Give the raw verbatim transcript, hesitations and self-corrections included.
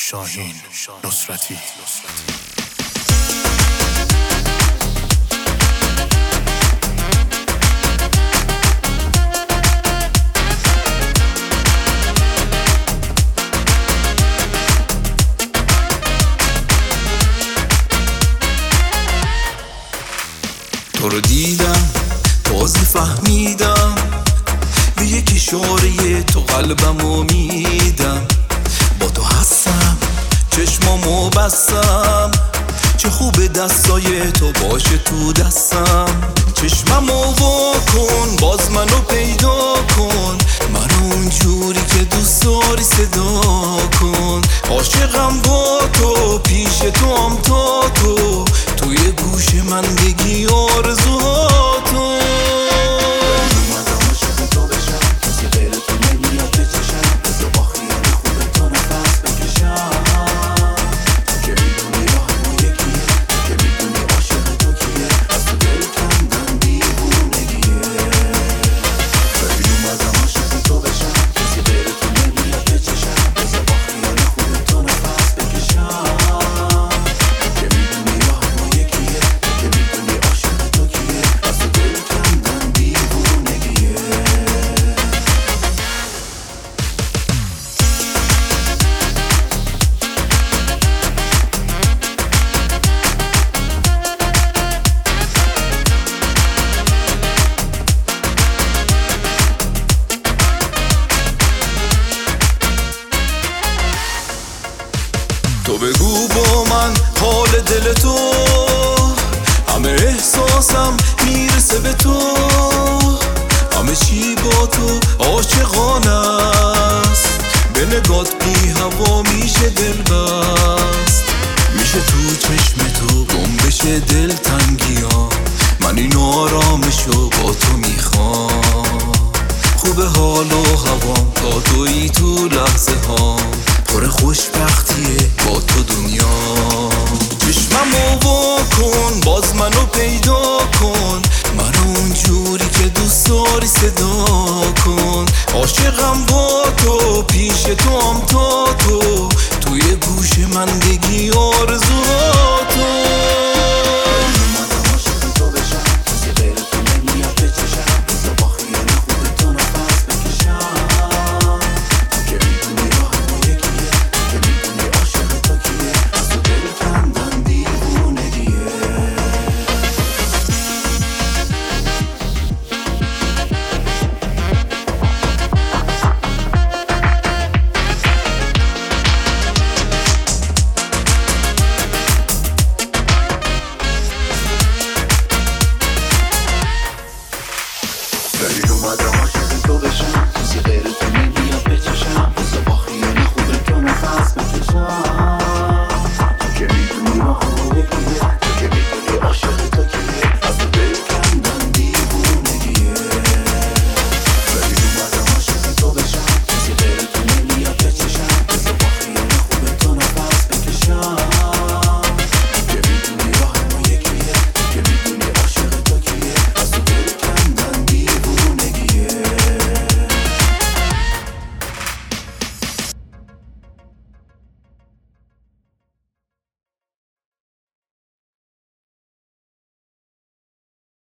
شاهین نصرتی. تو رو دیدم تازه فهمیدم، به یک اشاره تو قلبمو میدم. با تو هستم چشمامو بستم، چه خوب دستای تو باشه تو دستم. چشممو واکن باز منو پیدا کن، منو اونجوری که دوست داری صدا کن. عاشقم با تو پیش تو هم تا تو، توی گوش من بگی آرزوهاتو. تو بگو با من حال دل تو، همه احساسم میرسه به تو. همه چی با تو عاشقانه است، به نگات بی هوا میشه دل بست. میشه تو چشم تو گم بشه دل تنگیا، من این آرامشو با تو میخوام. خوب حال و هوام با تویی تو لحظه ها، پر خوشبختیه با تو دنیا. چشممو واکن باز منو پیدا کن، منو اونجوری که دوست داری صدا کن. عاشقم با تو پیش تو هم تا تو، توی گوش من بگی آرزوها.